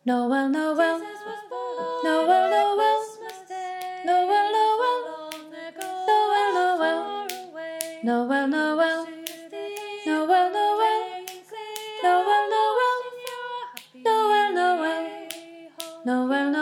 Noel, Noel, Noel, Noel, Noel, Noel, Noel, Noel, Noel, Noel, Noel, Noel, Noel, Noel, Noel, Noel, Noel, Noel.